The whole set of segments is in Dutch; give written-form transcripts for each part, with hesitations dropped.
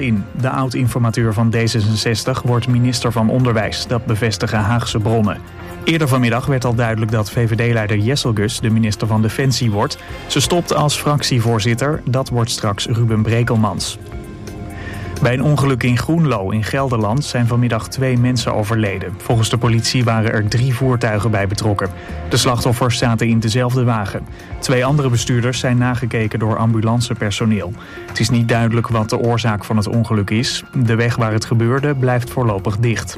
in. De oud-informateur van D66 wordt minister van Onderwijs. Dat bevestigen Haagse bronnen. Eerder vanmiddag werd al duidelijk dat VVD-leider Jesselgus de minister van Defensie wordt. Ze stopt als fractievoorzitter. Dat wordt straks Ruben Brekelmans. Bij een ongeluk in Groenlo in Gelderland zijn vanmiddag 2 mensen overleden. Volgens de politie waren er 3 voertuigen bij betrokken. De slachtoffers zaten in dezelfde wagen. 2 andere bestuurders zijn nagekeken door ambulancepersoneel. Het is niet duidelijk wat de oorzaak van het ongeluk is. De weg waar het gebeurde blijft voorlopig dicht.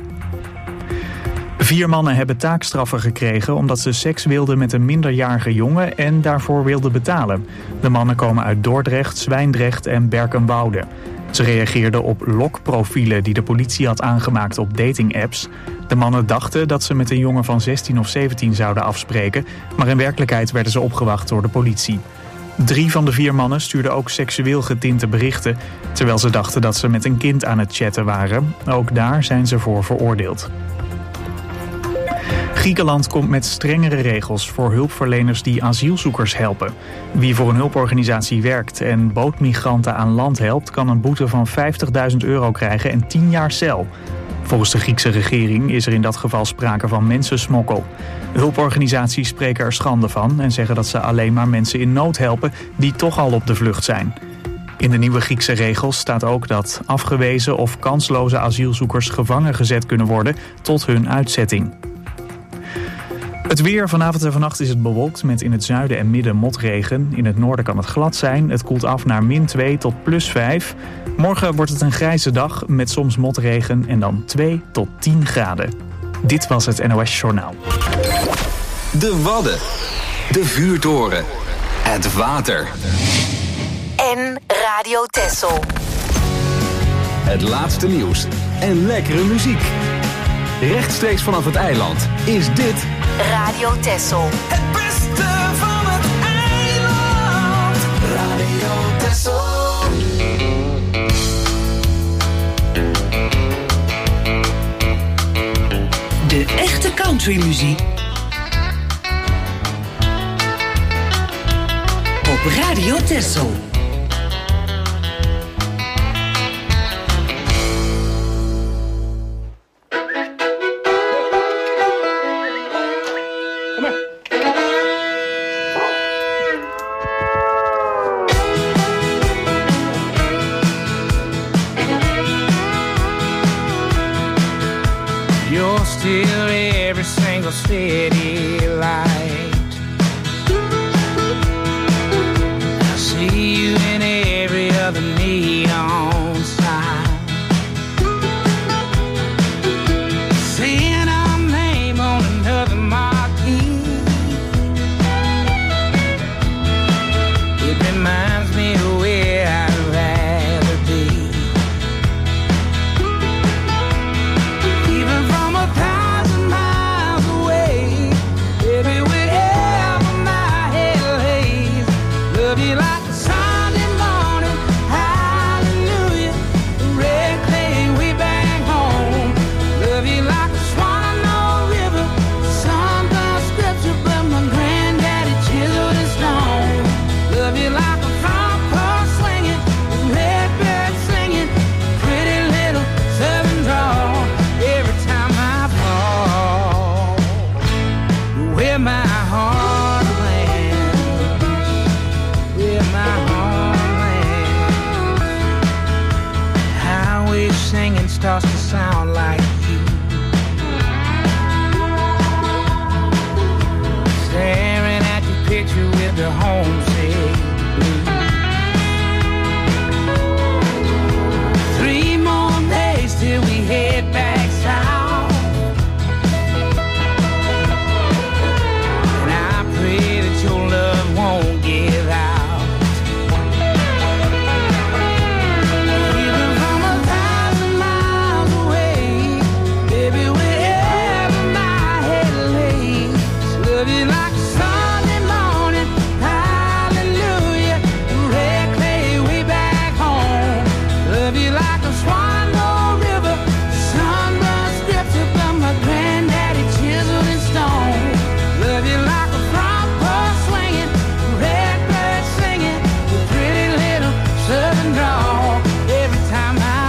4 mannen hebben taakstraffen gekregen omdat ze seks wilden met een minderjarige jongen en daarvoor wilden betalen. De mannen komen uit Dordrecht, Zwijndrecht en Berkenwoude. Ze reageerden op lokprofielen die de politie had aangemaakt op datingapps. De mannen dachten dat ze met een jongen van 16 of 17 zouden afspreken, maar in werkelijkheid werden ze opgewacht door de politie. 3 van de 4 mannen stuurden ook seksueel getinte berichten, terwijl ze dachten dat ze met een kind aan het chatten waren. Ook daar zijn ze voor veroordeeld. Griekenland komt met strengere regels voor hulpverleners die asielzoekers helpen. Wie voor een hulporganisatie werkt en bootmigranten aan land helpt, kan een boete van €50.000 krijgen en 10 jaar cel. Volgens de Griekse regering is er in dat geval sprake van mensensmokkel. Hulporganisaties spreken er schande van en zeggen dat ze alleen maar mensen in nood helpen die toch al op de vlucht zijn. In de nieuwe Griekse regels staat ook dat afgewezen of kansloze asielzoekers gevangen gezet kunnen worden tot hun uitzetting. Het weer. Vanavond en vannacht is het bewolkt met in het zuiden en midden motregen. In het noorden kan het glad zijn. Het koelt af naar -2 tot +5. Morgen wordt het een grijze dag met soms motregen en dan 2 tot 10 graden. Dit was het NOS Journaal. De Wadden. De Vuurtoren. Het water. En Radio Texel. Het laatste nieuws en lekkere muziek. Rechtstreeks vanaf het eiland is dit Radio Texel. Het beste van het eiland. Radio Texel. De echte countrymuziek op Radio Texel. Still every single city light. I see you in every other neon sign. Seeing our name on another marquee. It reminds me of where I'd rather be. Even from a like a Sunday morning, hallelujah, red clay way back home. Love you like a swan on no river, sun done scripture, but my granddaddy chiseled in stone. Love you like a front porch swinging, red bird singing, pretty little southern drawl. Every time I fall, where my heart lands, where my homeland. Highway singing starts to sound like you. Staring at your picture with the homesick blues. 3 more days till we head back south. And I pray that your love won't give out. Even from 1,000 miles away, baby, wherever my head lays, love you like a Sunday morning, hallelujah, red clay way back home. Love you like a swan on river, sun done scripture, but my granddaddy chiseled in stone. Love you like a front porch swinging, red bird singing, with pretty little southern drawl. Every time I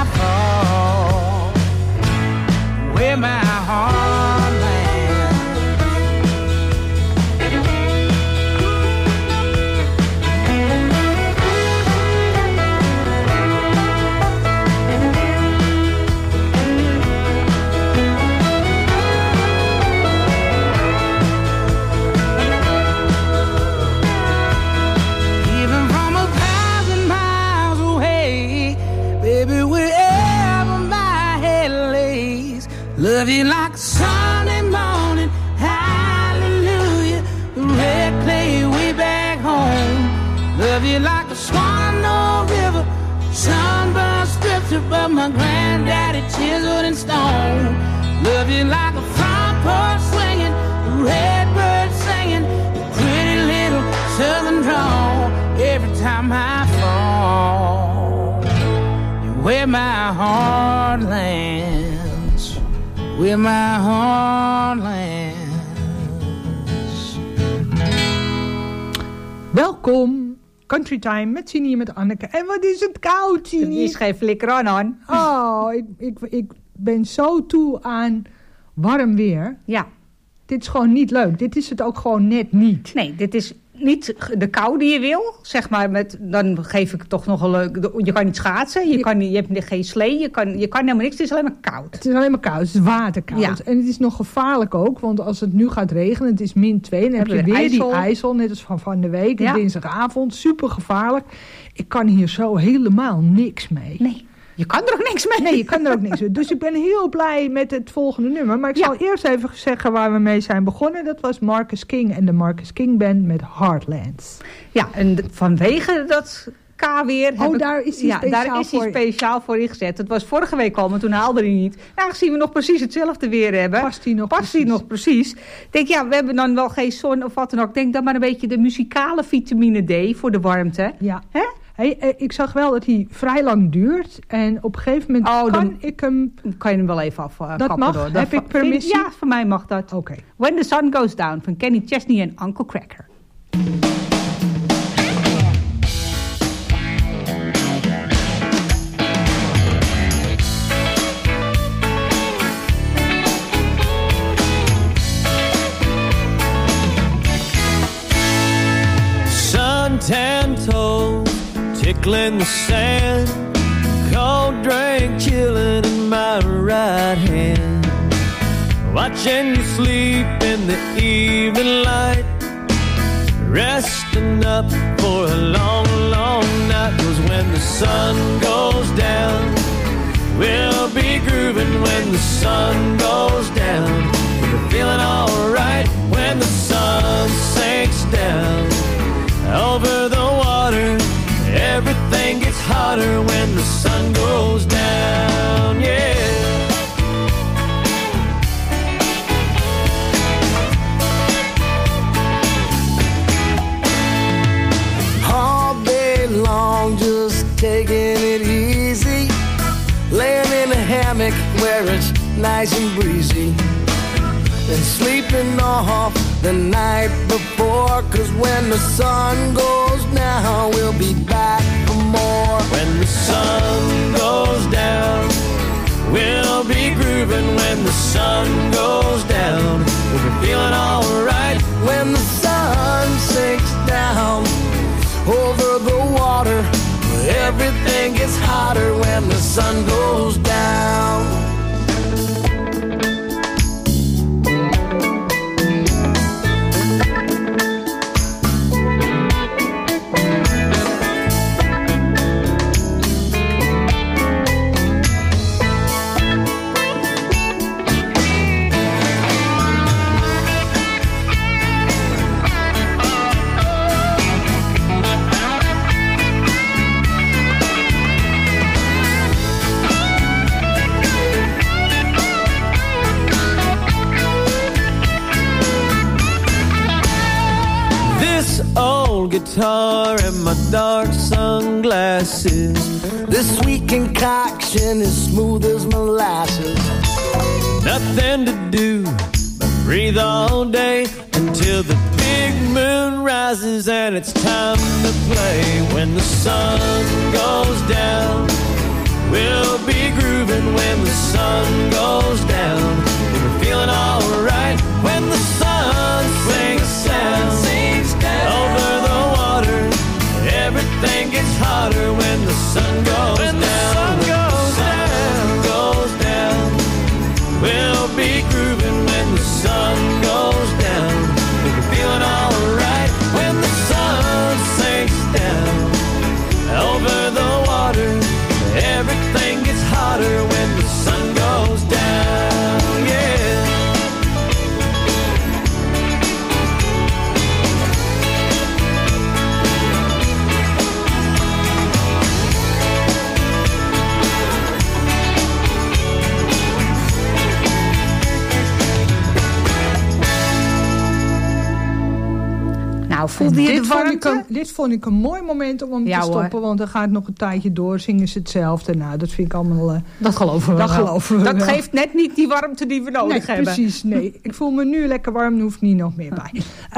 baby, wherever my head lays. Love you like a Sunday morning, hallelujah. The red clay way back home. Love you like a swan on the river, sunburned scripture, but my granddaddy chiseled in stone. Love you like a front porch swinging, a red bird singing, a pretty little southern drawl. Every time I fall, you're where my heart lands, where my heart lands. Welkom. Country Time met Sinie en met Anneke. En wat is het koud, Sinie? Het is geen flikker aan. Oh, ik ben zo toe aan warm weer. Ja. Dit is gewoon niet leuk. Dit is het ook gewoon net niet. Nee, dit is niet de kou die je wil. Zeg maar, dan geef ik toch nog een leuk... Je kan niet schaatsen, je hebt geen slee, je kan helemaal niks. Het is alleen maar koud. Het is alleen maar koud, het is waterkoud. Ja. En het is nog gevaarlijk ook, want als het nu gaat regenen, het is -2... dan heb je weer die ijsel, net als van de week, dinsdagavond. Super gevaarlijk. Ik kan hier zo helemaal niks mee. Nee. Je kan er ook niks mee. Nee, je kan er ook niks mee. Dus ik ben heel blij met het volgende nummer. Maar ik zal eerst even zeggen waar we mee zijn begonnen. Dat was Marcus King en de Marcus King Band met Heartlands. Ja, en vanwege dat K-weer... daar is hij speciaal voor ingezet. Het was vorige week al, maar toen haalde hij niet. Nou, aangezien we nog precies hetzelfde weer hebben... Past hij nog precies. Ik denk, we hebben dan wel geen zon of wat dan ook. Ik denk dan maar een beetje de muzikale vitamine D voor de warmte. Ja. Hè? Hey, ik zag wel dat hij vrij lang duurt. En op een gegeven moment kan je hem wel even afkappen. Dat mag? Heb ik permissie? Ja, voor mij mag dat. Oké. When the Sun Goes Down van Kenny Chesney en Uncle Cracker. Suntan toe, tickling the sand, cold drink chilling in my right hand, watching you sleep in the evening light, resting up for a long, long night. 'Cause when the sun goes down, we'll be grooving. When the sun goes down, we're feeling alright. When the sun sinks down over the water, everything gets hotter when the sun goes down, yeah. All day long just taking it easy, laying in a hammock where it's nice and breezy, and sleeping off the night before. 'Cause when the sun goes down, we'll be back for more. When the sun goes down, we'll be grooving. When the sun goes down, we'll be feeling alright. When the sun sinks down over the water, everything gets hotter when the sun goes down. Guitar and my dark sunglasses, this sweet concoction is smooth as molasses. Nothing to do but breathe all day until the big moon rises and it's time to play. When the sun goes down, we'll be grooving. When the sun goes down, we're feeling alright. When the sun sinks down over the water, everything gets hotter when the sun goes down. When the sun goes down, we'll be grooving. When the sun goes down, we'll be feeling alright. When the sun sinks down over the water, everything water when the sun goes down, yeah. Nou, voelde je de warmte? Dit vond ik een mooi moment om hem te stoppen. Want dan gaat het nog een tijdje door. Zingen ze hetzelfde. Nou, dat vind ik allemaal... dat geloven we wel. Dat wel. geeft net niet die warmte die we nodig hebben. Precies, nee. Ik voel me nu lekker warm. Daar hoef ik niet nog meer bij.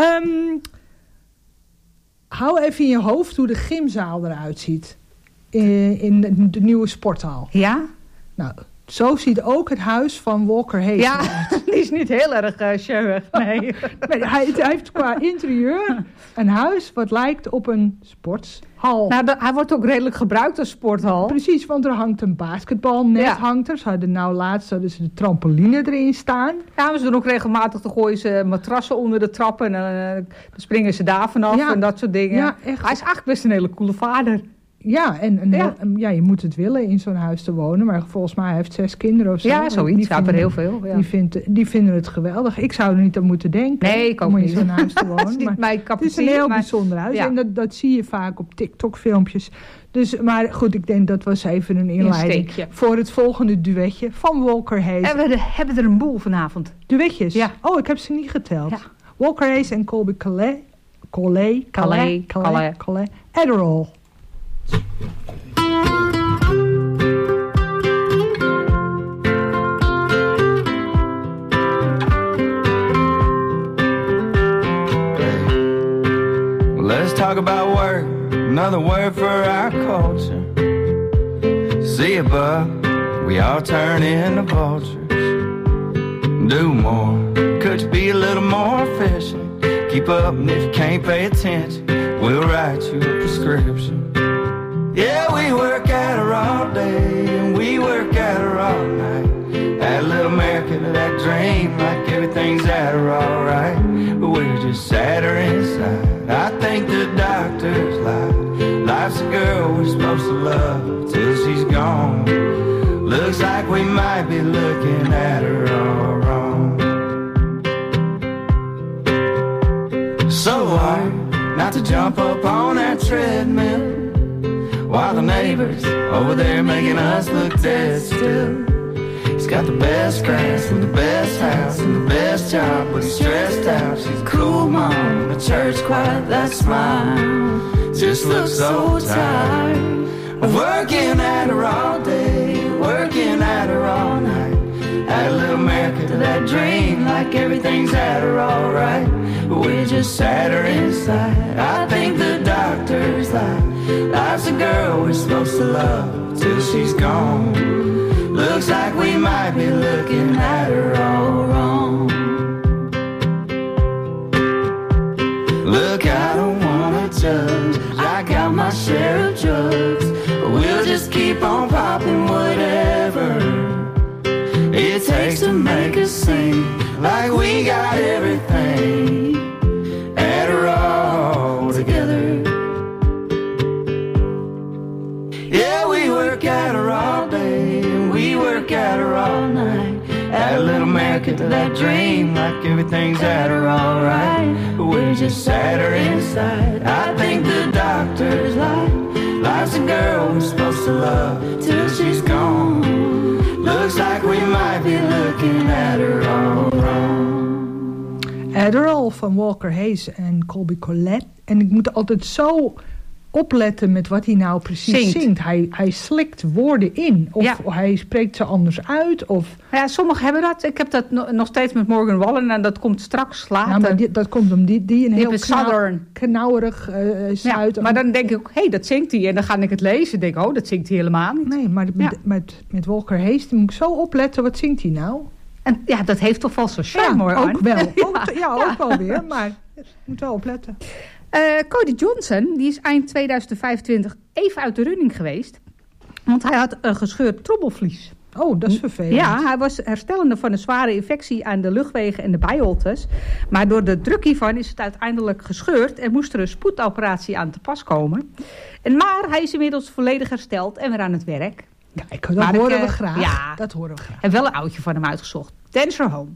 Hou even in je hoofd hoe de gymzaal eruit ziet. In de nieuwe sporthal. Ja? Nou... Zo ziet ook het huis van Walker Hayes uit. Die is niet heel erg scheurig. Nee. Hij heeft qua interieur een huis wat lijkt op een sporthal. Nou, hij wordt ook redelijk gebruikt als sporthal. Precies, want er hangt een basketbalnet. Laatst hadden ze de trampoline erin staan. Ja, maar ze doen ook regelmatig, dan gooien ze matrassen onder de trappen. En dan springen ze daar vanaf en dat soort dingen. Ja, echt. Hij is eigenlijk best een hele coole vader. Ja, je moet het willen in zo'n huis te wonen. Maar volgens mij heeft 6 kinderen of zo. Ja, zoiets. Er heel veel. Ja. Die vinden het geweldig. Ik zou er niet aan moeten denken. Nee, ik ook om niet. in zo'n huis te wonen. Het is niet mijn het is een heel bijzonder huis. Ja. En dat zie je vaak op TikTok-filmpjes. Dus, maar goed, ik denk dat was even een inleiding voor het volgende duetje van Walker Hayes. En we hebben er een boel vanavond. Duetjes? Ja. Oh, ik heb ze niet geteld. Ja. Walker Hayes en Colby Calais. Adderall. Let's talk about work, another word for our culture. See ya, bub, we all turn into vultures. Do more, could you be a little more efficient? Keep up, and if you can't pay attention, we'll write you a prescription. Yeah, we work at her all day, and we work at her all night. Add a little America to that dream, like everything's at her alright. But we're just sadder inside. I think the doctor's lie. Life's a girl we're supposed to love till she's gone. Looks like we might be looking at her all wrong. So hard not to jump up on that treadmill, while the neighbors over there making us look dead still. He's got the best grass and the best house and the best job, but he's stressed out. She's a cool mom, the church quiet, that smile just looks so tired. Working at her all day, working at her all night. Add a little America to that dream, like everything's at her alright. But we're just sadder inside. I think the doctor's lie. Life's a girl we're supposed to love till she's gone. Looks like we might be looking at her all wrong. Look, I don't wanna judge, I got my share of drugs, but we'll just keep on popping whatever it takes to make us sing, like we got everything at her all together. Yeah, we work at her all day, and we work at her all night. Add a little America to that dream, like everything's at her alright. But we're just sadder inside. I think the doctor's lie. Life's a girl we're supposed to love till she's gone. Looks like we might be looking at her all wrong. Adderall van Walker Hayes en Colby Calais. En ik moet altijd zo opletten met wat hij nou precies zingt. Hij slikt woorden in. Of hij spreekt ze anders uit. Of... Ja, sommigen hebben dat. Ik heb dat nog steeds met Morgan Wallen. En dat komt straks later. Ja, maar dat komt om die een heel knauwerig zuid. Ja, maar dan denk ik ook, dat zingt hij. En dan ga ik het lezen. En denk dat zingt hij helemaal niet. Nee, maar met Walker Hayes moet ik zo opletten. Wat zingt hij nou? En ja, dat heeft toch wel zo'n charme hoor. Ook wel. Ook wel weer. Maar moet wel opletten. Cody Johnson, die is eind 2025 even uit de running geweest. Want hij had een gescheurd trobbelvlies. Oh, dat is vervelend. Ja, hij was herstellende van een zware infectie aan de luchtwegen en de bijholtes. Maar door de druk hiervan is het uiteindelijk gescheurd en moest er een spoedoperatie aan te pas komen. Maar hij is inmiddels volledig hersteld en weer aan het werk. Dat horen we graag. Ja, dat horen we graag. Ik heb wel een oudje van hem uitgezocht. Dancer Home.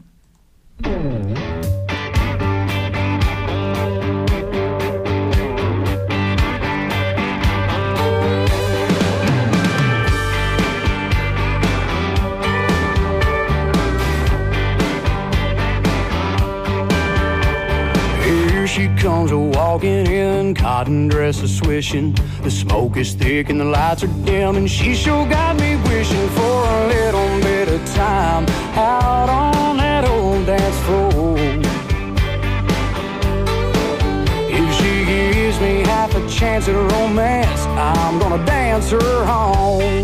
She comes walking in, cotton dresses swishing. The smoke is thick and the lights are dim, and she sure got me wishing for a little bit of time out on that old dance floor. If she gives me half a chance at romance, I'm gonna dance her home.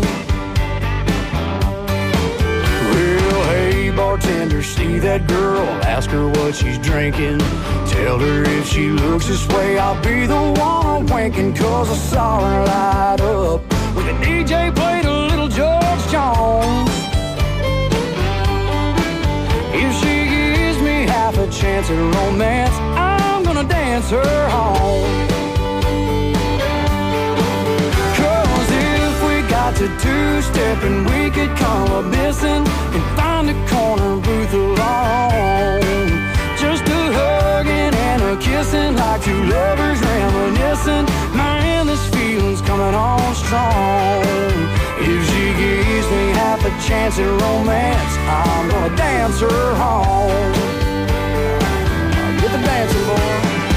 Well, hey bartender, see that girl, ask her what she's drinking. Tell her if she looks this way, I'll be the one winking, 'cause I saw her light up when the DJ played a little George Jones. If she gives me half a chance at romance, I'm gonna dance her home. 'Cause if we got to two-step and we could come up missing and find a corner booth alone, just a hugging and a kissing like two lovers reminiscing. Man, this feeling's coming on strong. If she gives me half a chance at romance, I'm gonna dance her home. Get the dancing, boy.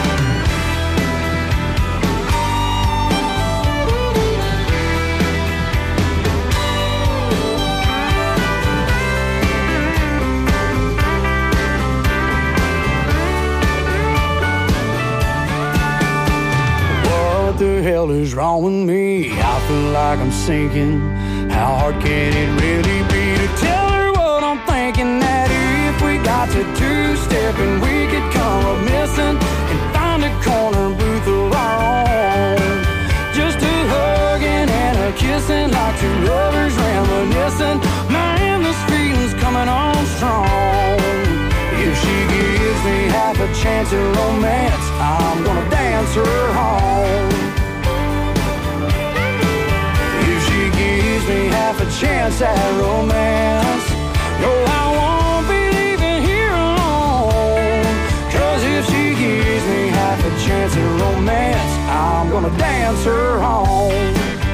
What the hell is wrong with me? I feel like I'm sinking. How hard can it really be to tell her what I'm thinking? That if we got to two-step and we could come up missing and find a corner booth of our own, just a hugging and a kissing like two lovers reminiscing. Man, this feeling's coming on strong. If she gives me half a chance at romance, I'm gonna dance her home. If she gives me half a chance at romance, no, I won't be leaving here alone. 'Cause if she gives me half a chance at romance, I'm gonna dance her home.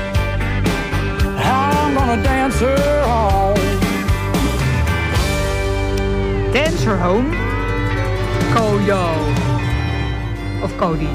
I'm gonna dance her home. Dance Her Home. Kojo. Of Cody.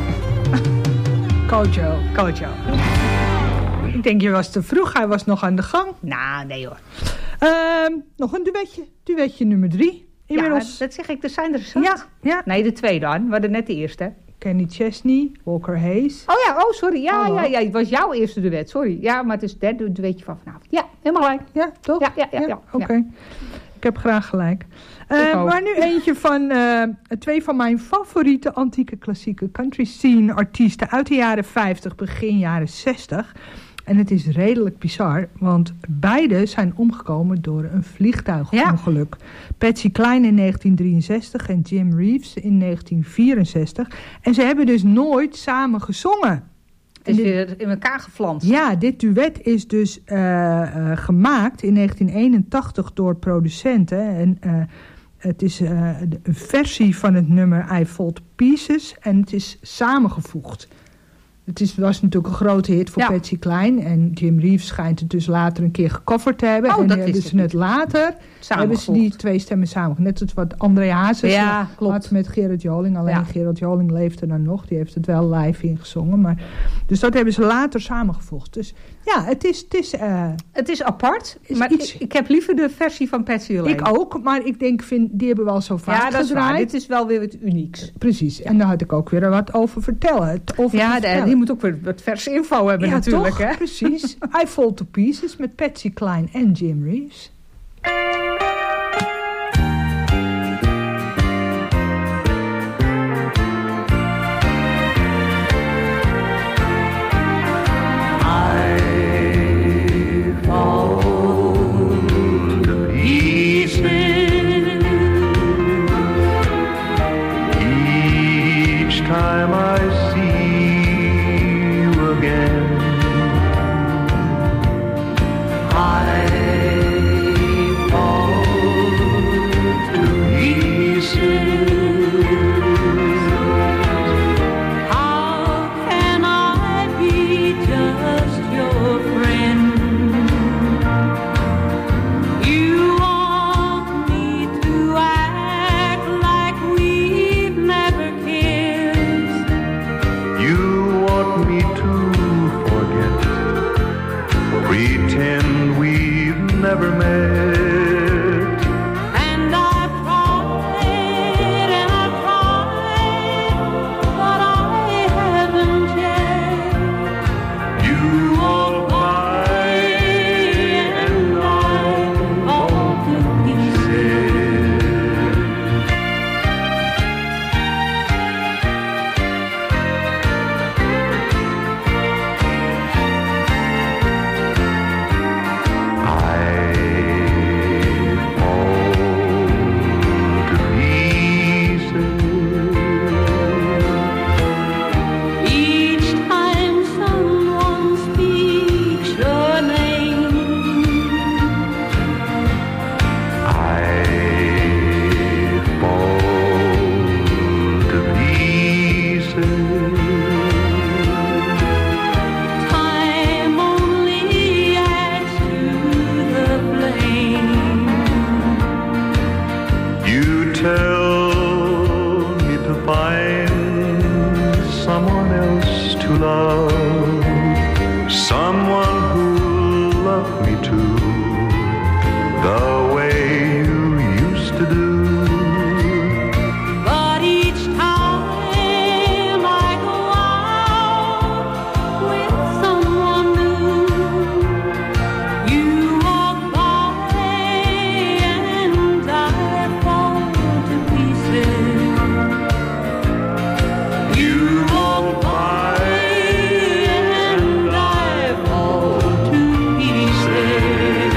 Kojo. Ik denk, je was te vroeg. Hij was nog aan de gang. Nou, nee hoor. Nog een duetje. Duetje nummer 3. Inmiddels. Ja, dat zeg ik. Er zijn er zat. Ja. Nee, de tweede dan. We hadden net de eerste. Kenny Chesney, Walker Hayes. Oh, sorry. Ja, het was jouw eerste duet. Sorry. Ja, maar het is het derde duetje van vanavond. Ja, helemaal gelijk. Ja, toch? Ja. Oké. Ik heb graag gelijk. Maar nu eentje van 2 van mijn favoriete antieke klassieke country scene artiesten uit de jaren 50, begin jaren 60. En het is redelijk bizar, want beide zijn omgekomen door een vliegtuigongeluk. Ja. Patsy Cline in 1963 en Jim Reeves in 1964. En ze hebben dus nooit samen gezongen. Het is weer in elkaar geflanst. Ja, dit duet is dus gemaakt in 1981 door producenten. En het is een versie van het nummer I Fall to Pieces. En het is samengevoegd. Het was natuurlijk een grote hit voor Patsy Cline. En Jim Reeves schijnt het dus later een keer gecoverd te hebben. En hebben ze het later hebben ze die 2 stemmen samen. Net als wat André Hazes had met Gerard Joling. Alleen Gerard Joling leefde dan nog. Die heeft het wel live ingezongen. Maar, dus dat hebben ze later samengevoegd. Dus ja, het is apart. Maar ik heb liever de versie van Patsy alleen. Ik ook. Maar ik denk, die hebben we al zo vaak gedraaid. Is waar. Dit is wel weer wat unieks. Precies. Ja. En daar had ik ook weer wat over vertellen. Die moet ook weer wat verse info hebben natuurlijk. Toch? Hè? Precies. I Fall to Pieces met Patsy Cline en Jim Reeves. Time I see you again, I met. And I cried and I cried, but I haven't yet. You walk by and I fall to pieces. Each time someone speaks your name, I fall to pieces. time only adds to the blame. You tell me to find someone else to love, someone who'll love me too, the way you used to do. But each time I go out with someone new, you walk by and I fall to pieces. You walk by and I fall to pieces.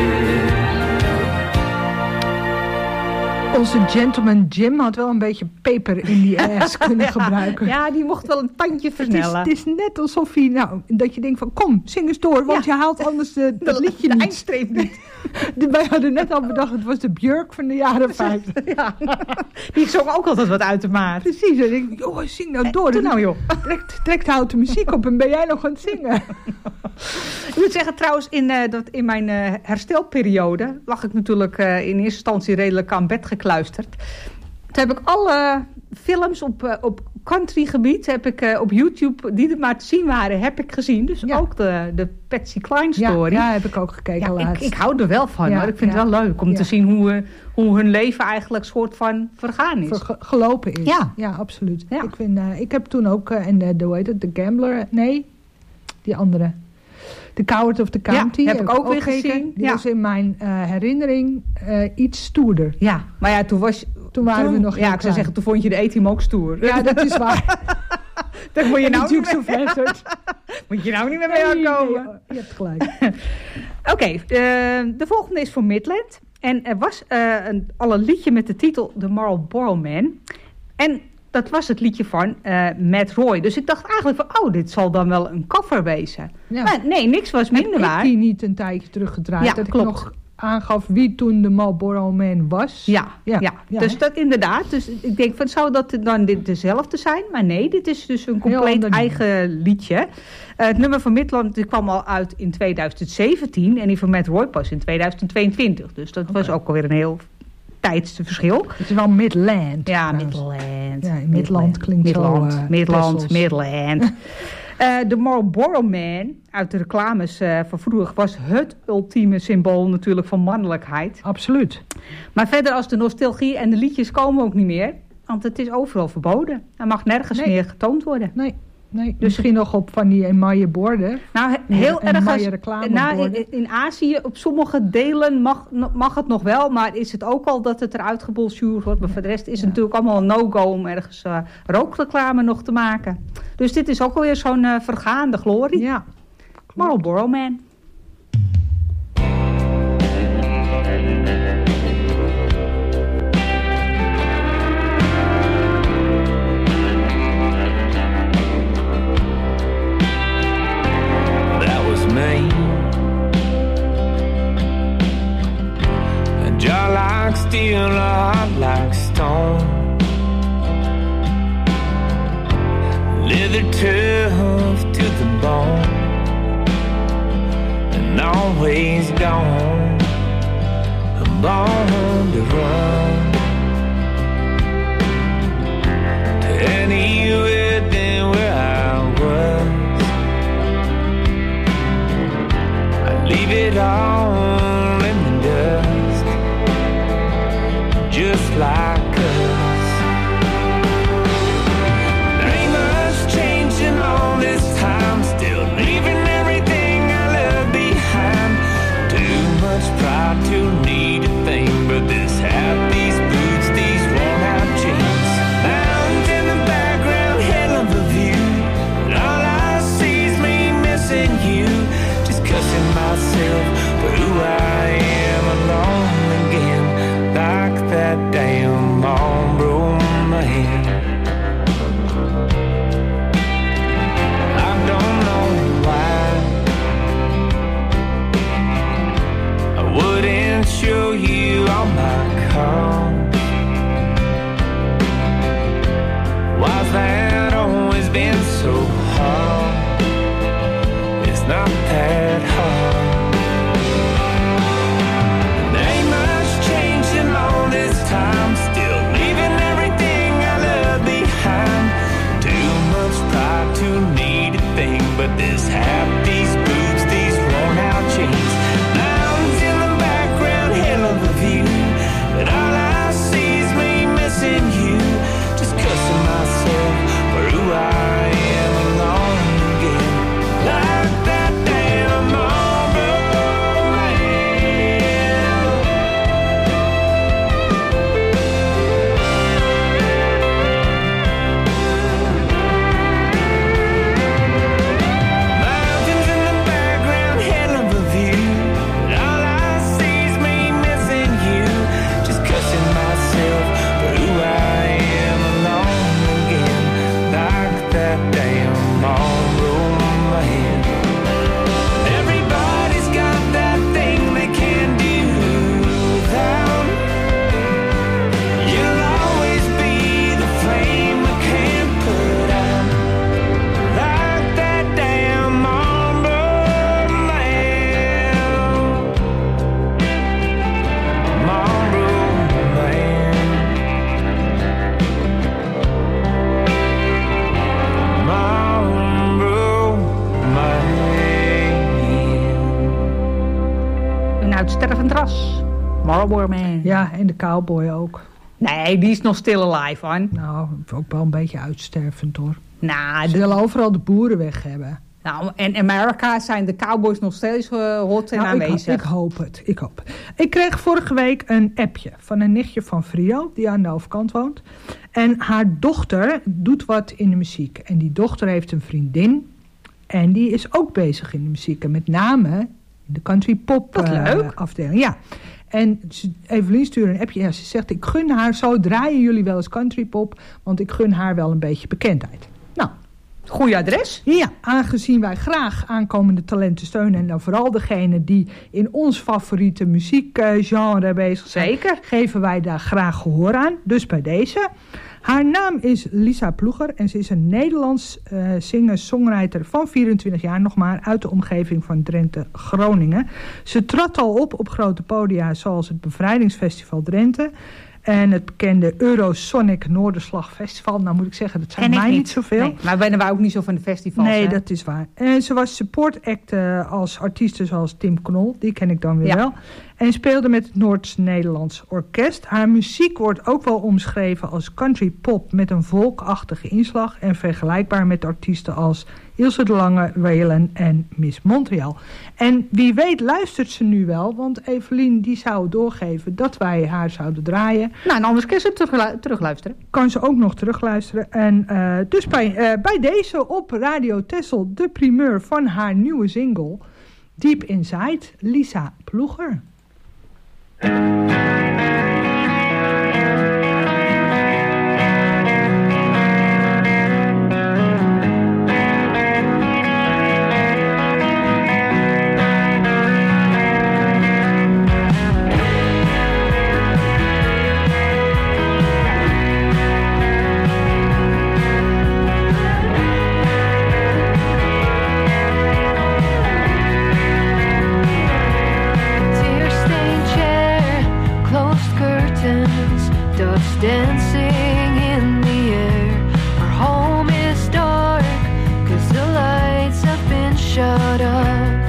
Onze gentleman Jim had wel een beetje peper in die ass kunnen gebruiken. Ja, die mocht wel een tandje versnellen. Het is net alsof hij, dat je denkt van kom, zing eens door, want je haalt anders dat liedje niet. De eindstreep niet. Wij hadden net al bedacht, het was de Björk van de jaren 50. Ja. Die zong ook altijd wat uit de maat. Precies, en ik denk, joh, zing nou door. Doe nou, joh. Trekt houdt de muziek op en ben jij nog aan het zingen? Ik moet zeggen trouwens, in mijn herstelperiode lag ik natuurlijk in eerste instantie redelijk aan bed gekluisterd. Toen heb ik alle films op countrygebied, heb ik op YouTube, die er maar te zien waren, heb ik gezien. Dus ook de Patsy Cline story. Ja, heb ik ook gekeken laatst. Ik hou er wel van, hoor. Ik vind het wel leuk om te zien hoe hun leven eigenlijk soort van vergaan is. Gelopen is. Ja, absoluut. Ja. Ik heb toen ook, hoe heet het, The Gambler, nee, die andere. The Coward of the County. Ja, heb ik ook weer gezien. Die was in mijn herinnering iets stoerder. Ja, maar ja, toen waren we nog. Ja, ik zou zeggen, toen vond je de A-team ook stoer. Ja, dat is waar. Dat moet je nou niet meer. Moet je nou niet meer mee aankomen. Je hebt gelijk. Oké, de volgende is voor Midland. En er was al een liedje met de titel The Marlboro Man. En dat was het liedje van Matt Roy. Dus ik dacht eigenlijk van, dit zal dan wel een cover wezen. Ja. Maar nee, niks was minder waar. Heb ik die niet een tijdje teruggedraaid? Ja, dat klopt. Ik nog aangaf wie toen de Marlboro Man was. Ja. Dus dat inderdaad. Dus ik denk van, zou dat dan dezelfde zijn? Maar nee, dit is dus een compleet eigen liedje. Het nummer van Midland kwam al uit in 2017 en die van Matt Roy pas in 2022. Dus dat was ook alweer een heel tijdsverschil. Het is wel Midland. Ja, Midland. Ja, Midland klinkt Midland, zo... Midland. De Marlboro Man uit de reclames van vroeger was het ultieme symbool natuurlijk van mannelijkheid. Absoluut. Maar verder als de nostalgie en de liedjes komen ook niet meer. Want het is overal verboden. Er mag nergens meer getoond worden. Nee, dus misschien nog op van die emaille borden. Nou, heel erg. In Azië, op sommige delen mag het nog wel. Maar is het ook al dat het eruit gebonjourd wordt. Maar voor de rest is het natuurlijk allemaal een no-go om ergens rookreclame nog te maken. Dus dit is ook alweer zo'n vergaande glorie. Ja. Marlboro Man. Jaw like steel, heart like stone, leather tough to the bone, and always gone, born to run to anywhere than where I was. I'd leave it all in the dust. can't show you all my cards. Why's that always been so hard? It's not that hard. There ain't much changed in all this time. Still leaving everything I love behind. Too much pride to need a thing, but this hat, these boots, these worn out jeans. Mountains in the background, hell of a view. But all I see is me missing you. Just cussing myself for who I am alone again. Like that damn Marlboro Man. Mountains in the background, hell of a view. But all I see is me missing you. Just cussing myself for who I am alone again. Like that damn Marlboro Man. Everybody's got that thing they can't do without. You'll always be the flame I can't put out. Like that damn Marlboro Man. Marlboro Man. Marlboro Man. Een uitstervend ras. Marlboro Man. Ja, en de cowboy ook. Nee, die is nog still alive, hoor. Nou, ook wel een beetje uitstervend hoor. Nou, Ze willen overal de boeren weg hebben. nou, in Amerika zijn de cowboys nog steeds hot en aanwezig. Ik hoop het. Ik kreeg vorige week een appje van een nichtje van Frio, die aan de overkant woont. En haar dochter doet wat in de muziek. En die dochter heeft een vriendin. En die is ook bezig in de muziek. En met name in de country pop afdeling. Ja. En Evelien stuurde een appje. Ja, ze zegt, ik gun haar, zo draaien jullie wel eens country pop. Want ik gun haar wel een beetje bekendheid. Nou, goeie adres. Ja, aangezien wij graag aankomende talenten steunen. En dan vooral degene die in ons favoriete muziekgenre bezig zijn. Zeker. Geven wij daar graag gehoor aan. Dus bij deze. Haar naam is Lisa Ploeger. En ze is een Nederlands singer-songwriter van 24 jaar. Nog maar uit de omgeving van Drenthe, Groningen. Ze trad al op grote podia zoals het Bevrijdingsfestival Drenthe. En het bekende Eurosonic Noorderslag Festival. Nou moet ik zeggen, dat zijn mij niet zoveel. Nee, maar ben wij ook niet zo van de festivals. Nee, dat is waar. En ze was support act als artiesten zoals Tim Knol. Die ken ik dan weer wel. En speelde met het Noord-Nederlands Orkest. Haar muziek wordt ook wel omschreven als country pop met een volkachtige inslag. En vergelijkbaar met artiesten als Ilse de Lange, Waylon en Miss Montreal. En wie weet luistert ze nu wel. Want Evelien die zou doorgeven dat wij haar zouden draaien. Nou, en anders kan ze terugluisteren. Kan ze ook nog terugluisteren. En dus bij deze op Radio Texel de primeur van haar nieuwe single Deep Inside, Lisa Ploeger. Dancing in the air. Our home is dark, 'cause the lights have been shut off.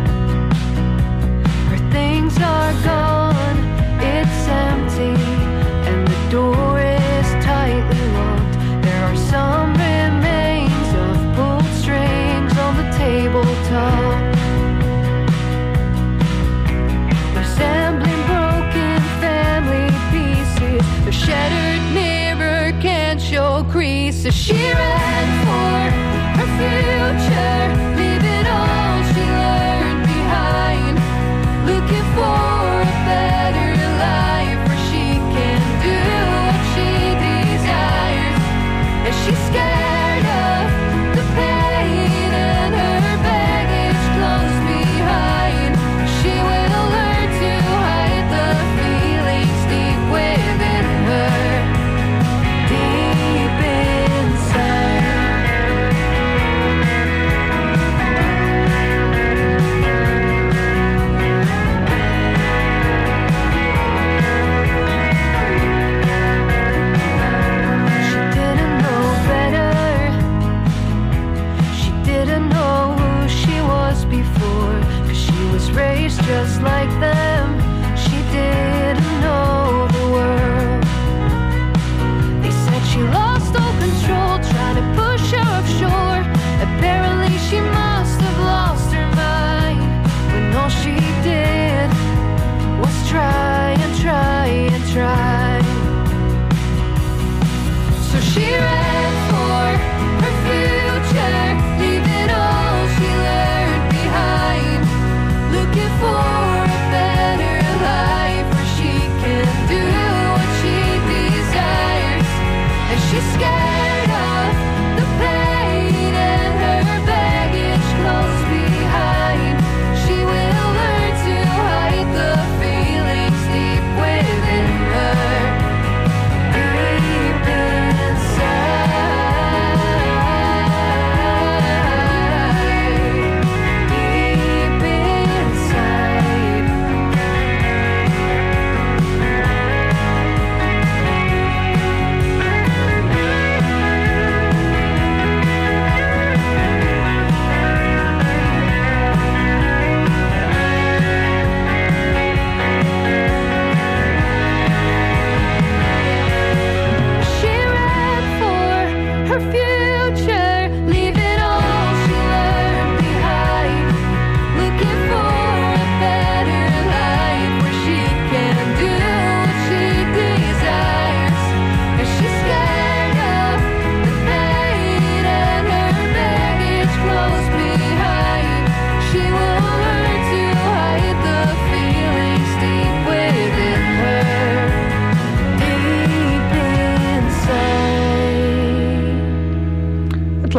Our things are gone, it's empty, and the door is tightly locked. There are some remains of pulled strings on the tabletop, resembling broken family pieces. They're shattered mirrors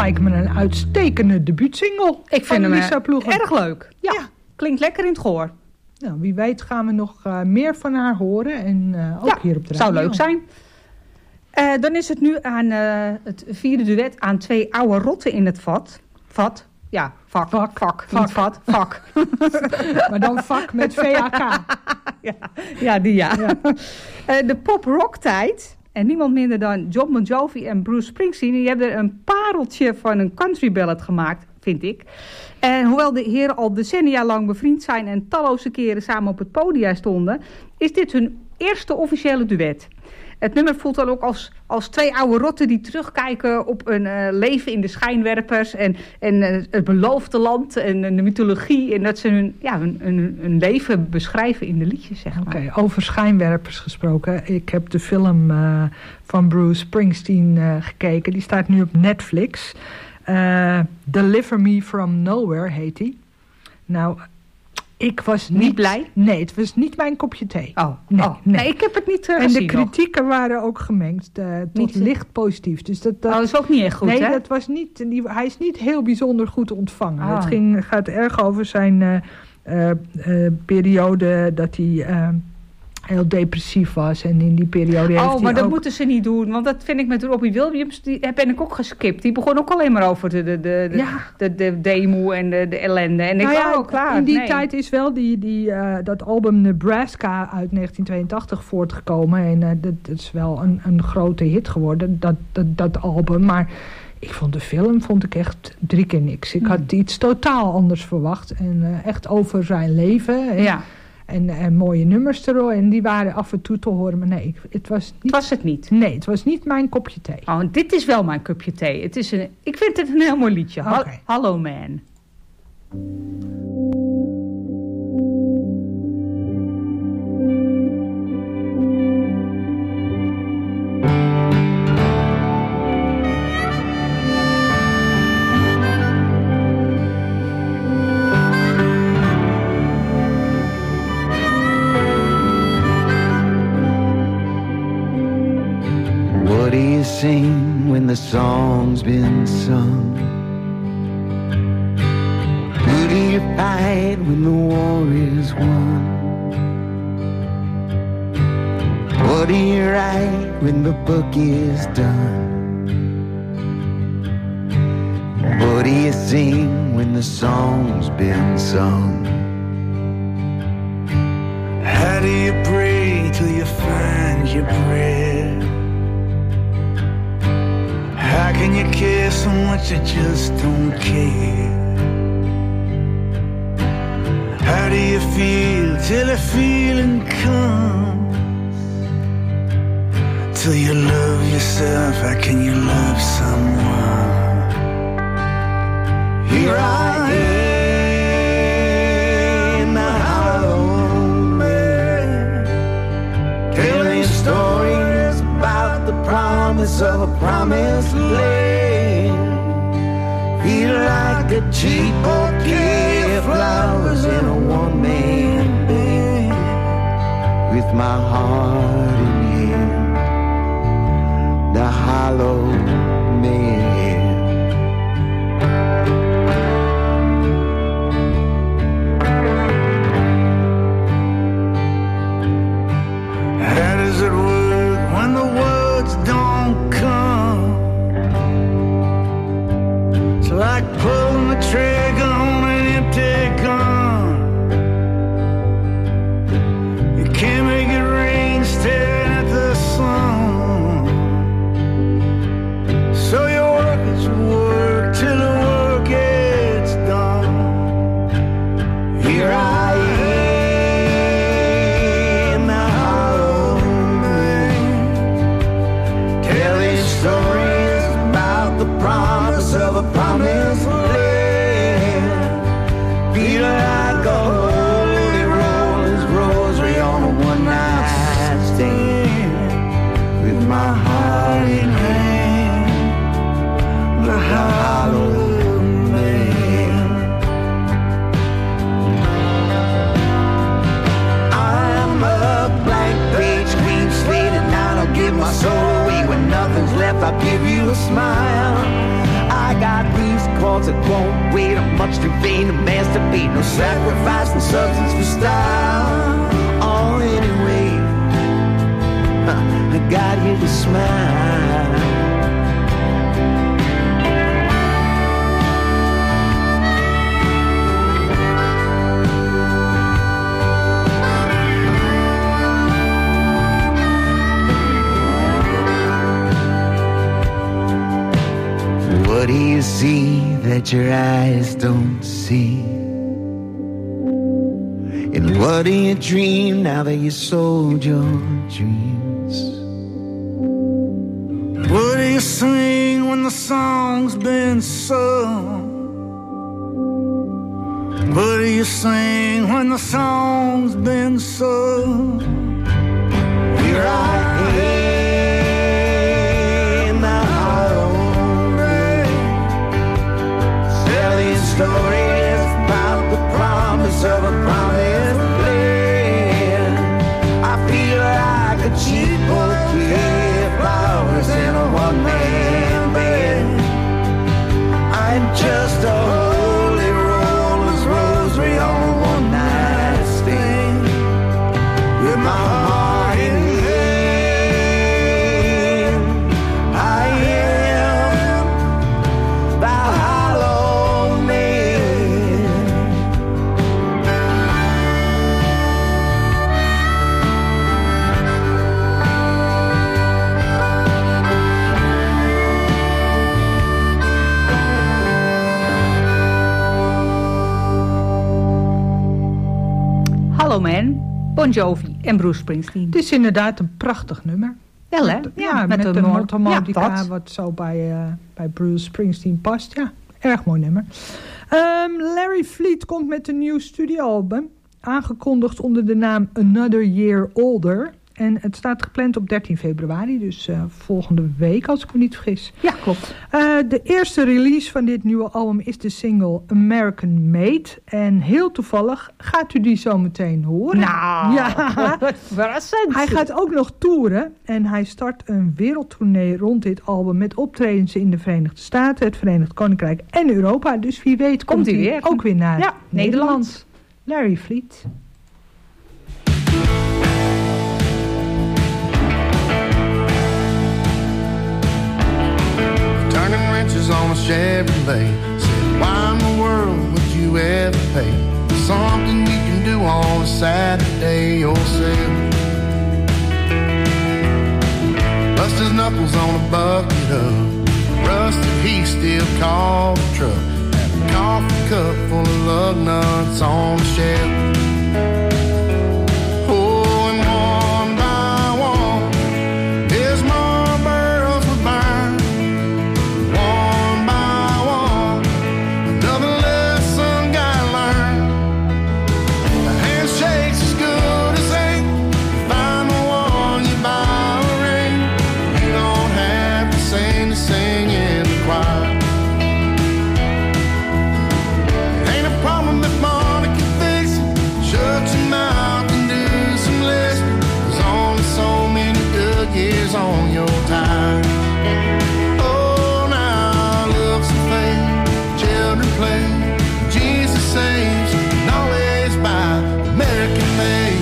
lijkt me een uitstekende debuutsingle. Ik vind hem Lisa Ploeger erg leuk. Ja, klinkt lekker in het gehoor. Nou, wie weet gaan we nog meer van haar horen. En ook hier op de radio. Zou leuk zijn. Dan is het nu aan het vierde duet aan 2 oude rotten in het vat. Ja, vak. Niet vat, vak. Maar dan vak met VAK. Ja. De pop-rock tijd. En niemand minder dan John Bon Jovi en Bruce Springsteen. Die hebben er een pareltje van een country ballad gemaakt, vind ik. En hoewel de heren al decennia lang bevriend zijn en talloze keren samen op het podium stonden, is dit hun eerste officiële duet. Het nummer voelt dan ook als 2 oude rotten die terugkijken op een leven in de schijnwerpers en het beloofde land en de mythologie. En dat ze hun leven beschrijven in de liedjes, zeg maar. Oké, over schijnwerpers gesproken. Ik heb de film van Bruce Springsteen gekeken. Die staat nu op Netflix. Deliver Me From Nowhere heet die. Nou, ik was niet blij? Nee, het was niet mijn kopje thee. Nee, ik heb het niet gezien. En de kritieken waren ook gemengd. Tot licht positief. Dus dat is ook niet echt goed, nee, hè? Dat was niet, hij is niet heel bijzonder goed ontvangen. Het gaat erg over zijn periode dat hij heel depressief was. En in die periode heeft hij maar dat moeten ze niet doen. Want dat vind ik met Robbie Williams, die ben ik ook geskipt. Die begon ook alleen maar over de demo en de ellende. En ik klaar. In die tijd is wel dat album Nebraska uit 1982 voortgekomen. En dat is wel een grote hit geworden, dat album. Maar ik vond de film echt 3 keer niks. Ik had iets totaal anders verwacht. En echt over zijn leven. En mooie nummers erop. En die waren af en toe te horen. Maar nee, het was niet... Was het niet? Nee, het was niet mijn kopje thee. Oh, dit is wel mijn kopje thee. Ik vind het een heel mooi liedje. Okay. Hallo Man. What do you sing when the song's been sung? Who do you fight when the war is won? What do you write when the book is done? What do you sing when the song's been sung? How do you pray till you find your bread? How can you care so much you just don't care? How do you feel till the feeling comes? Till you love yourself, how can you love someone? Here I am, the hollow man, telling stories about the promise of a promised land. Feel like a cheap bouquet of flowers in a one-man band, with my heart in hand, the hollow man. How does it work when the words don't come? It's like pulling the trigger on an empty gun. You can't make it rain staring at the sun. So you work at your work till the work gets done. Here I am, the hollow man, telling stories about the promise of a promised land. Feel like a holy roller's rosary on a one-night stand, with my heart in hand, the hollow man. I'm a blank page, clean slate, and I don't give my soul away. When nothing's left, I'll give you a smile. I got cause it won't wait up much too vain a man's to be. No sacrifice and substance for style. Oh, anyway, I got you to smile. What do you see that your eyes don't see? And what do you dream now that you sold your dreams? What do you sing when the song's been sung? What do you sing when the song's been sung? Here I am, the hollow rain, telling stories about the promise of a promised land. I feel like a cheap bouquet of flowers in a one-man band. I'm just a holy roller's rosary on a one-night stand, with my heart in hand. I am the hollow man. Hallo Man, Bon Jovi en Bruce Springsteen. Het is inderdaad een prachtig nummer. Wel hè? Ja, met een mondharmonica, wat zo bij Bruce Springsteen past. Ja, erg mooi nummer. Larry Fleet komt met een nieuw studioalbum. Aangekondigd onder de naam Another Year Older. En het staat gepland op 13 februari, dus volgende week als ik me niet vergis. Ja, klopt. De eerste release van dit nieuwe album is de single American Made. En heel toevallig gaat u die zo meteen horen. Nou, ja. Verrassend. Hij gaat ook nog toeren en hij start een wereldtournee rond dit album met optredens in de Verenigde Staten, het Verenigd Koninkrijk en Europa. Dus wie weet komt hij weer ook weer naar Nederland. Larry Fleet. Turning wrenches on a Chevrolet. Said, why in the world would you ever pay for something you can do on a Saturday yourself? Bust his knuckles on a bucket of rusted, he still called the truck. Had a coffee cup full of lug nuts on the shelf. Oh, and one by one, his Marlboros would burn. One by one, another lesson gotta learn. The handshake's as good as ain't. Find the one you buy a ring. You don't have to sing in the choir. It ain't a problem that money can fix it. Shut your mouth and do some listening. There's only so many good years on your time. Oh, now looks and fade, children play. Jesus saves, and always by American made.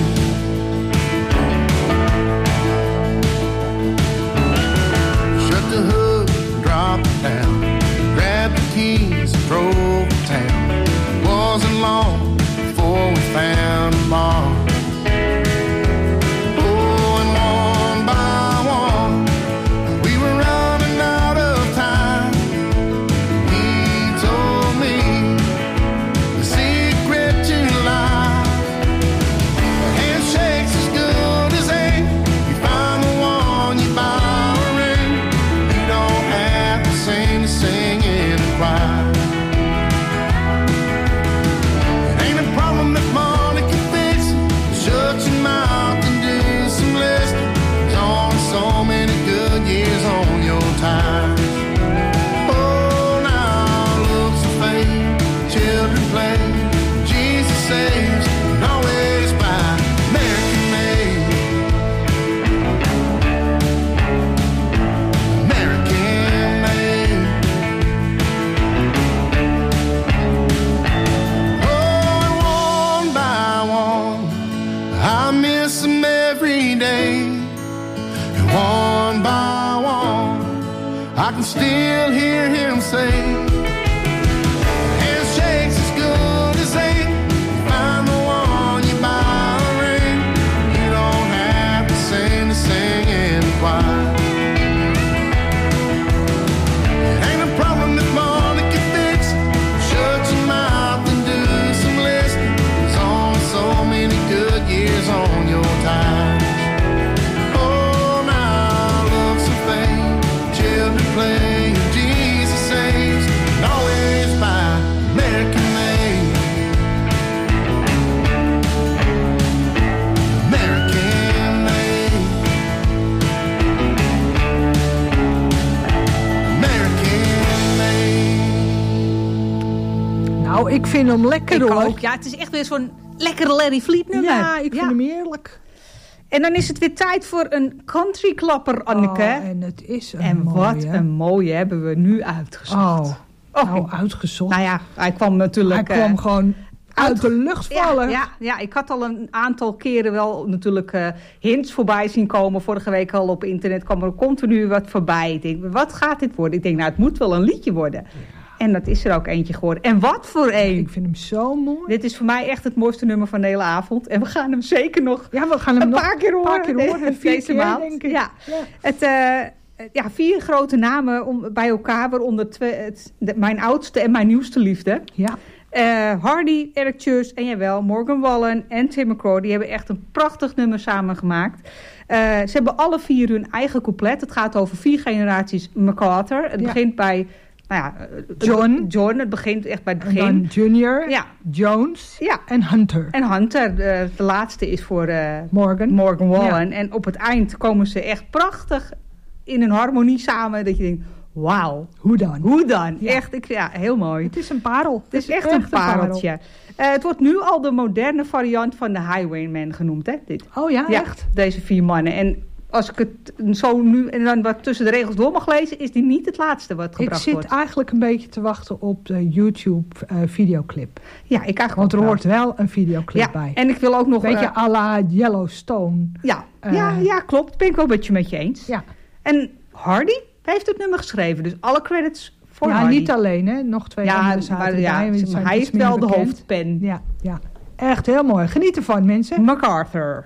Shut the hood, drop it down, grabbed the keys and drove to town. It wasn't long before we found a bar. Oh, and one by one, still hear him say, handshake's as good as ink. Find the one you buy a ring. You don't have to sing the singing choir. It ain't a problem that money can fix. Shut your mouth and do some listening. There's only so many good years on your time. Oh, now look some fame, children play, Jesus saves, and always by American made. American made. American made. Nou, ik vind hem lekker hoor. Ook. Ja, het is echt weer zo'n lekkere Larry Fleet nummer. Ja, ik vind hem heerlijk. En dan is het weer tijd voor een countryklapper, Anneke. Oh, en het is een en mooie. Wat een mooie hebben we nu uitgezocht. Nou, uitgezocht. Nou ja, hij kwam natuurlijk... Hij kwam gewoon uit de lucht vallen. Ja, ik had al een aantal keren wel natuurlijk hints voorbij zien komen. Vorige week al op internet kwam er continu wat voorbij. Ik denk, wat gaat dit worden? Ik denk, nou, het moet wel een liedje worden. Ja. En dat is er ook eentje geworden. En wat voor een! Ik vind hem zo mooi. Dit is voor mij echt het mooiste nummer van de hele avond. En we gaan hem zeker nog we gaan hem een nog paar keer horen. Een paar keer horen. 4 keer, maand. denk ik. Ja. Het, 4 grote namen bij elkaar. Waaronder mijn oudste en mijn nieuwste liefde. Ja. Hardy, Eric Church en jawel, Morgan Wallen en Tim McGraw. Die hebben echt een prachtig nummer samen gemaakt. Ze hebben alle 4 hun eigen couplet. Het gaat over 4 generaties MacArthur. Het begint bij... John, het begint echt bij het begin. En dan Junior, Jones en Hunter. En Hunter, de laatste is voor Morgan Wallen. Ja. En op het eind komen ze echt prachtig in een harmonie samen. Dat je denkt, wauw. Hoe dan? Ja. Echt, heel mooi. Het is een parel. Het is echt een pareltje. Het wordt nu al de moderne variant van de Highwayman genoemd, hè? Dit. Oh ja, echt? Deze 4 mannen. En als ik het zo nu en dan wat tussen de regels door mag lezen, is die niet het laatste wat gebracht wordt. Ik zit eigenlijk een beetje te wachten op de YouTube videoclip. Ja, ik eigenlijk want er hoort wel een videoclip bij. En ik wil ook nog... Beetje à la Yellowstone. Ja, klopt. Ben ik wel een beetje met je eens. Ja. En Hardy heeft het nummer geschreven. Dus alle credits voor Hardy. Ja, niet alleen, hè. Nog 2 anderen zaten erbij. Maar hij heeft wel de hoofdpen. Ja. Echt heel mooi. Geniet ervan, mensen. MacArthur.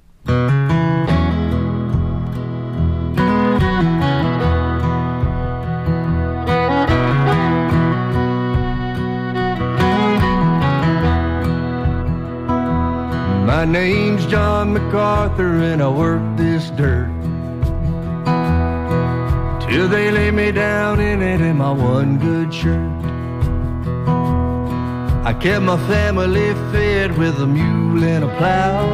My name's John MacArthur and I work this dirt till they lay me down in it in my one good shirt. I kept my family fed with a mule and a plow.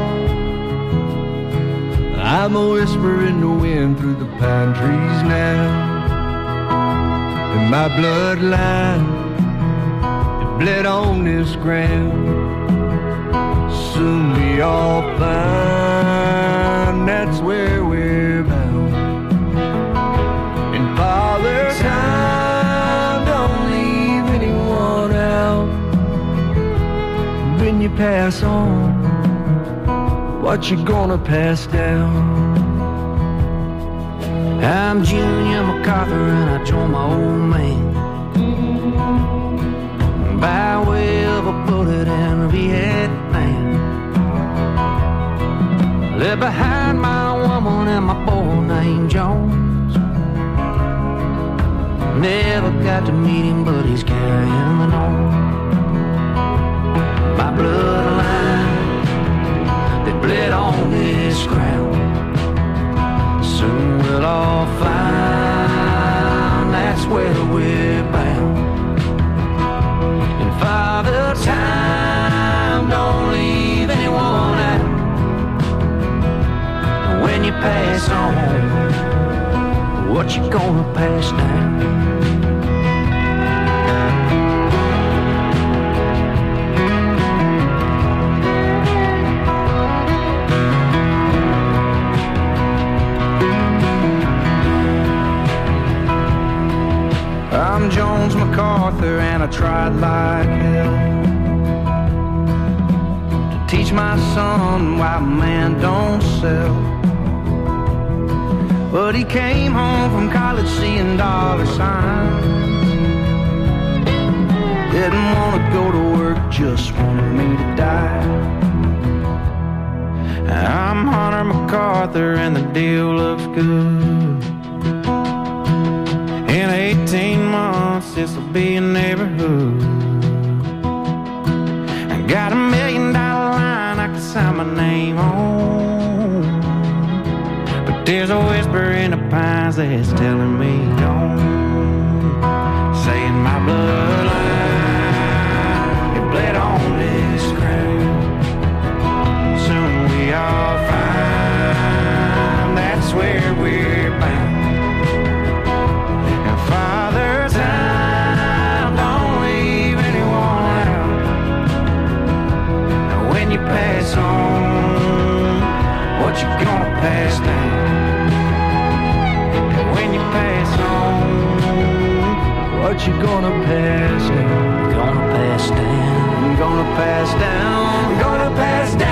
I'm a whisper in the wind through the pine trees now. And my bloodline, it bled on this ground. Soon we all find that's where we're bound. And Father Time, don't leave anyone out. When you pass on, what you gonna pass down? I'm Junior MacArthur and I joined my old man by way of a bullet in Vietnam. Left behind my woman and my boy named Jones. Never got to meet him, but he's carrying the on. My bloodline, they bled on this ground. Soon we'll all find that's where we're bound. And Father Time, don't leave anyone out. When you pass on, what you gonna pass down? I'm Jones MacArthur and I tried like hell to teach my son why man don't sell. But But he came home from college seeing dollar signs. Didn't want to go to work, just wanted me to die. I'm Hunter MacArthur and the deal looks good. In 18 months this'll be a neighborhood. I got $1 million line I can sign my name on. But there's a whisper in the pines that's telling me don't. Saying my bloodline, it bled on this ground. Soon we all find that's where we're bound. And Father Time, don't leave anyone out. Now when you pass on, what you gonna pass down? And when you pass on, what you gonna pass down? Gonna pass down. Gonna pass down. Gonna pass down.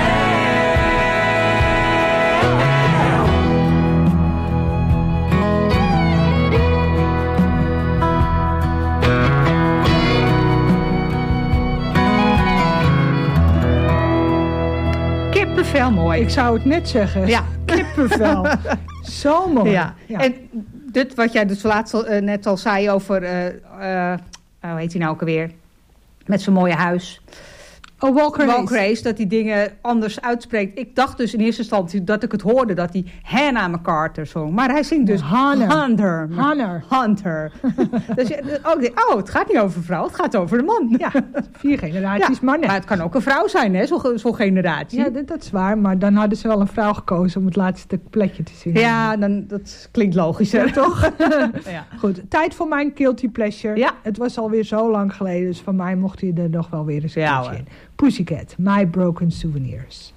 Kippenvel mooi. Ik zou het net zeggen. Ja. Kippenvel. Zo mooi. Ja. Ja. En dit wat jij dus laatst net al zei over, hoe heet hij nou ook alweer? Met zijn mooie huis. Oh, Walker Hayes, dat die dingen anders uitspreekt. Ik dacht dus in eerste instantie dat ik het hoorde dat hij Hannah MacArthur zong. Maar hij zingt dus Hunter. Dus het gaat niet over vrouw, het gaat over de man. Ja, 4 generaties mannen. Maar het kan ook een vrouw zijn, hè, zo'n generatie. Ja, dat is waar. Maar dan hadden ze wel een vrouw gekozen om het laatste plekje te zingen. Ja, dat klinkt logischer, toch? Ja. Goed, tijd voor mijn guilty pleasure. Ja. Het was alweer zo lang geleden, dus van mij mocht hij er nog wel weer eens een keertje in. Pussycat, My Broken Souvenirs.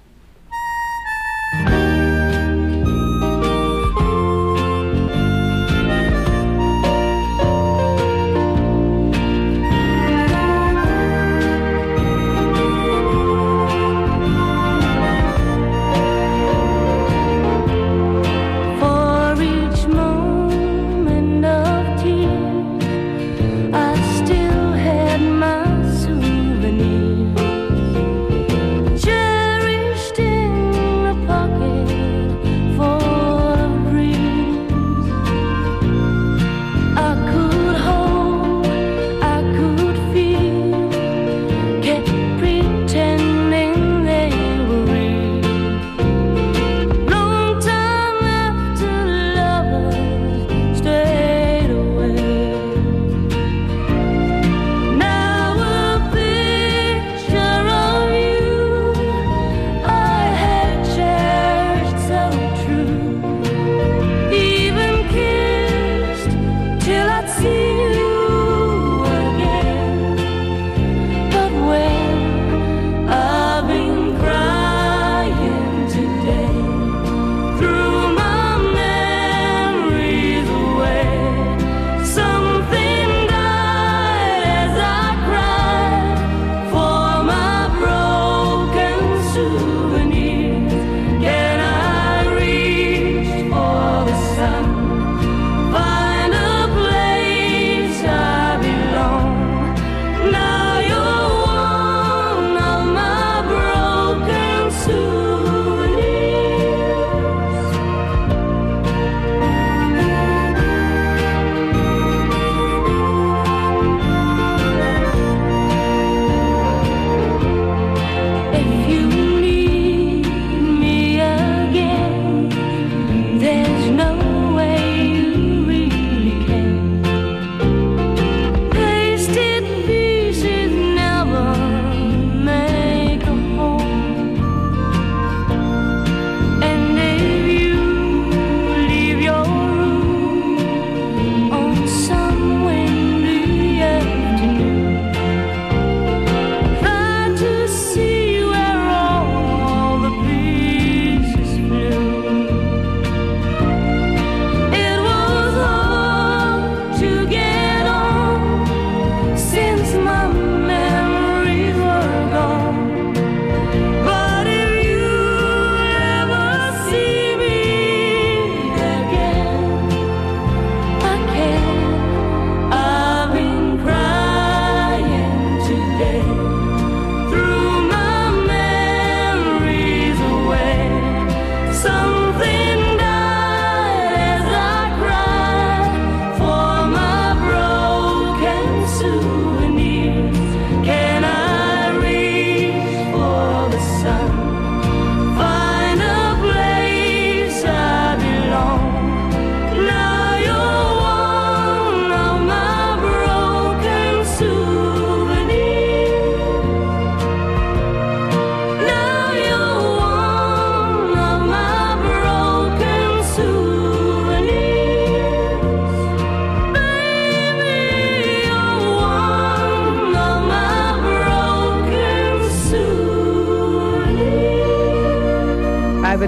Cherished in a pocket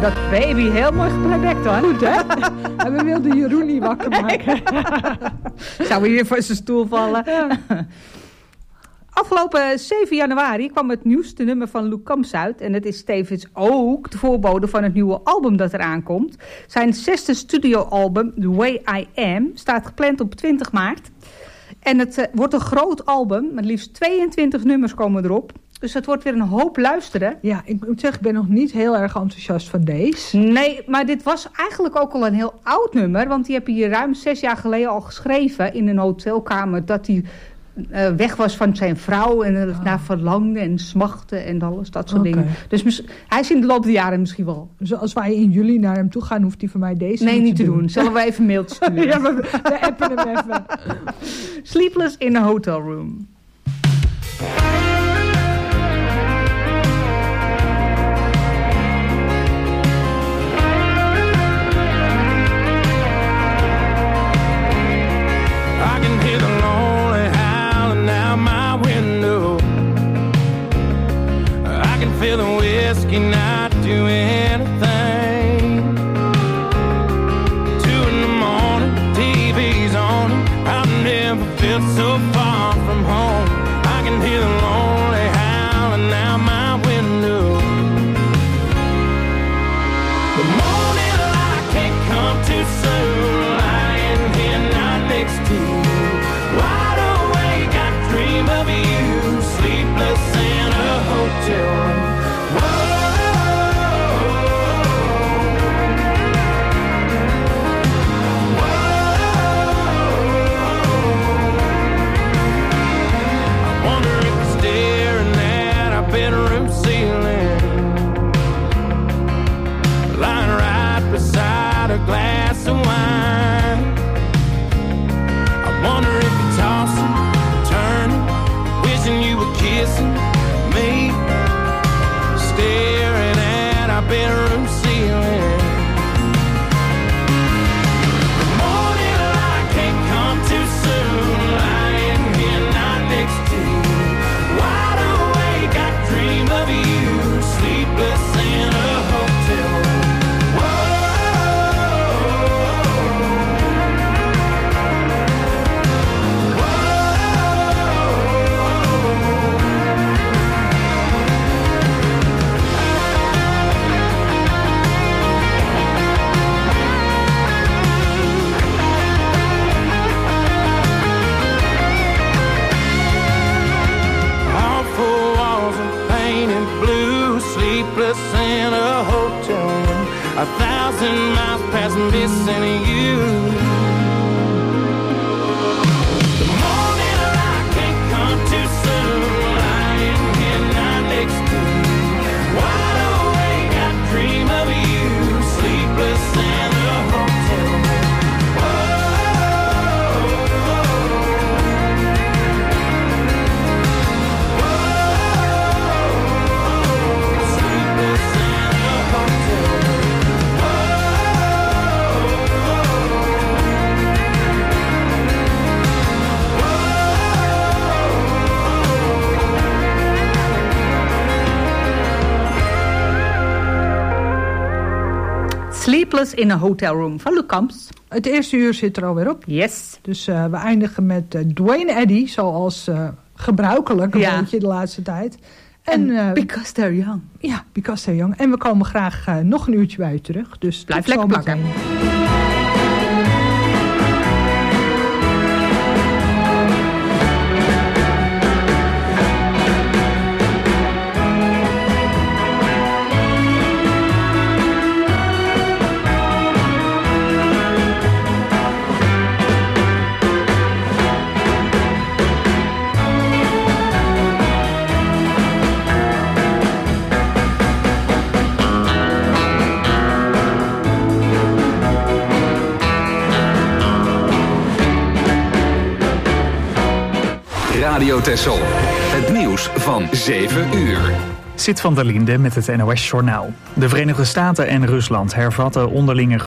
dat baby heel mooi geplaybackt hoor. Goed hè? En we wilden Jeroen niet wakker maken. Zou hier voor zijn stoel vallen. Ja. Afgelopen 7 januari kwam het nieuwste nummer van Luc Camps uit. En het is tevens ook de voorbode van het nieuwe album dat eraan komt. Zijn 6e studioalbum, The Way I Am, staat gepland op 20 maart. En het wordt een groot album. Met liefst 22 nummers komen erop. Dus het wordt weer een hoop luisteren. Ja, ik moet zeggen, ik ben nog niet heel erg enthousiast van deze. Nee, maar dit was eigenlijk ook al een heel oud nummer. Want die heb je ruim 6 jaar geleden al geschreven in een hotelkamer. Dat hij weg was van zijn vrouw en er naar verlangde en smachtte en alles, dat soort dingen. Dus hij is in de loop der jaren misschien wel. Dus als wij in juli naar hem toe gaan, hoeft hij van mij deze niet te doen. Zullen we even een mailtje sturen? Ja, we appen hem even. Sleepless in a Hotel Room. Feel the whiskey not do anything. 2 in the morning, TV's on. I've never felt so far from home. I can hear the lonely howling out my window. The morning light can't come too soon. Lying here not next to you, wide awake, I dream of you. Sleepless in a hotel room. Bedroom ceiling, lying right beside a glass of wine. I wonder if you're tossing, turning, wishing you were kissing me, staring at our bedroom ceiling. The morning light can't come too soon, lying here not next to you, wide awake, I dream of you, sleepless in a hotel room. Sleepless in a hotel room, 1,000 miles past missing you. The morning light can't come too soon, lying here not next to you, wide awake, I dream of you, sleepless in a hotel room. Sleepless in a Hotel Room van Luc Camps. Het eerste uur zit er alweer op. Yes. Dus we eindigen met Duane Eddy, zoals gebruikelijk een beetje de laatste tijd. En Because They're Young. Ja, Because They're Young. En we komen graag nog een uurtje bij u terug. Dus blijf lekker plakken. Radio Texel. Het nieuws van 7 uur. Zit van der Linde met het NOS-journaal. De Verenigde Staten en Rusland hervatten onderlinge